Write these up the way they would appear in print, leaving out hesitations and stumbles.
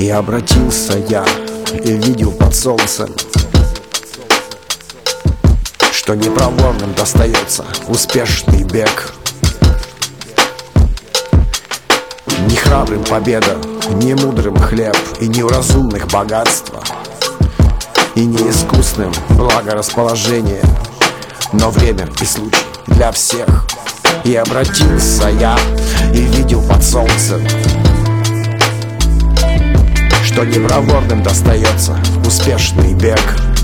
И обратился я и видел под солнцем, что непроворным достается успешный бег. Не храбрым победа, не мудрым хлеб, и не у разумных богатства, и не искусным благорасположение, но время и случай для всех. И обратился я и видел под солнцем, что непроворным достается успешный бег.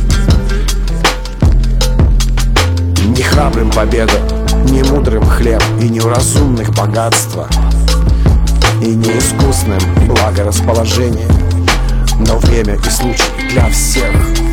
Не храбрым победа, не мудрым хлеб, и не у разумных богатства, и не искусным благорасположение, но время и случай для всех.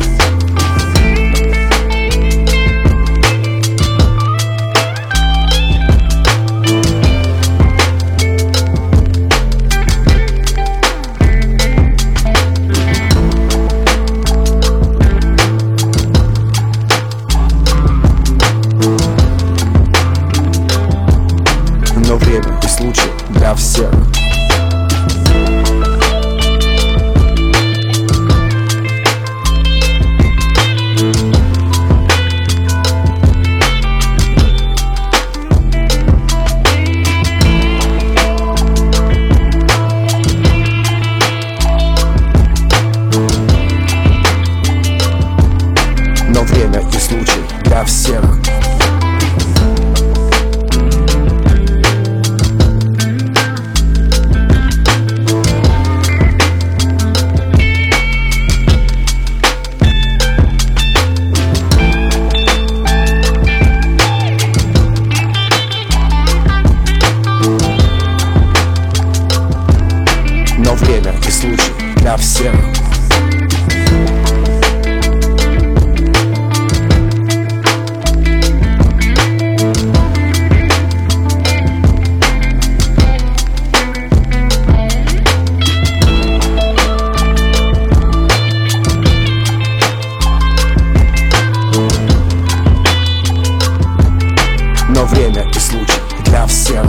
Но время и случай для всех. Но время и случай для всех. Но время и случай для всех. Но время и случай для всех.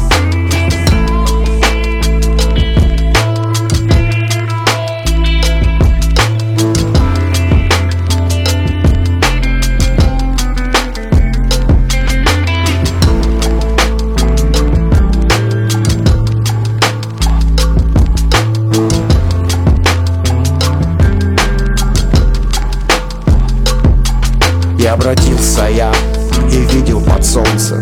И обратился я и видел под солнцем,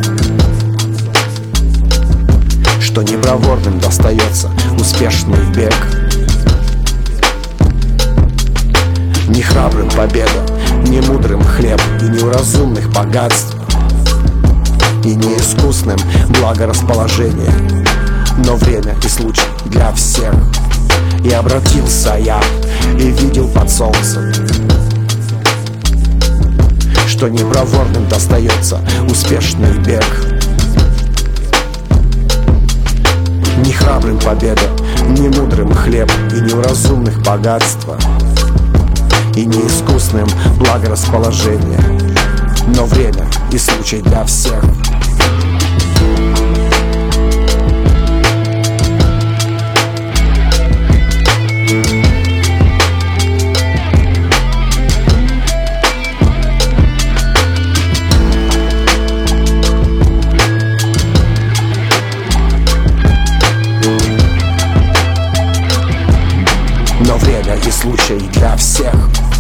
что непроворным достается успешный бег. Не храбрым победа, не мудрым хлеб, и не у разумных богатства, и не искусным благорасположение, но время и случай для всех. И обратился я и видел под солнцем, что непроворным достается успешный бег. Не храбрым победа, не мудрым хлеб, и не у разумных богатства, и не искусным благорасположение, но время и случай для всех. Но время и случай для всех.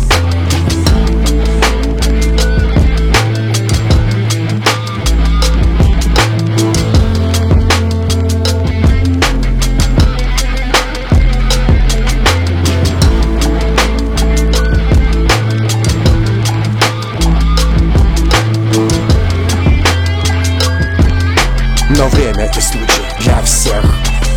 Но время и случай для всех.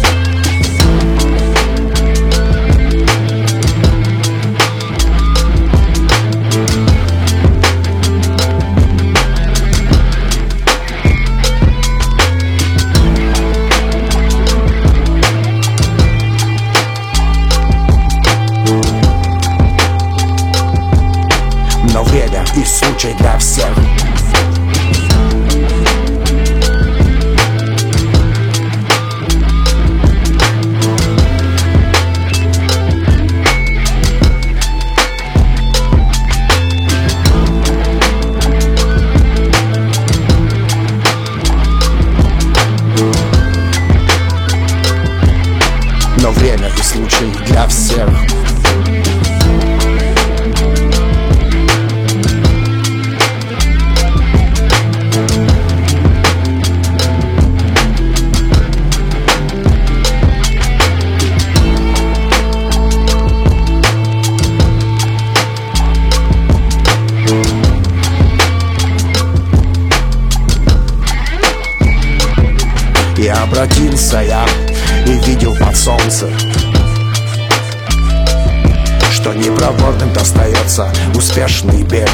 Но время и случай для всех. всех. И обратился я и видел под солнце, что непроворным достается успешный бег.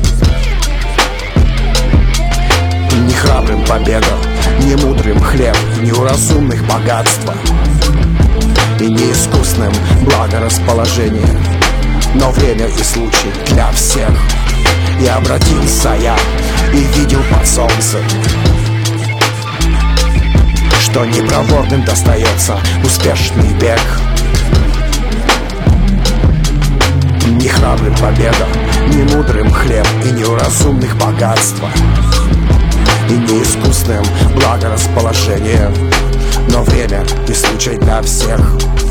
Не храбрым победа, не мудрым хлеб, не у разумных богатства, и не искусным благорасположение, но время и случай для всех. И обратился я и видел под солнце, что непроворным достается успешный бег. Не храбрым победа, не мудрым хлеб, и не у разумных богатства, и не искусным благорасположение, но время и случай для всех.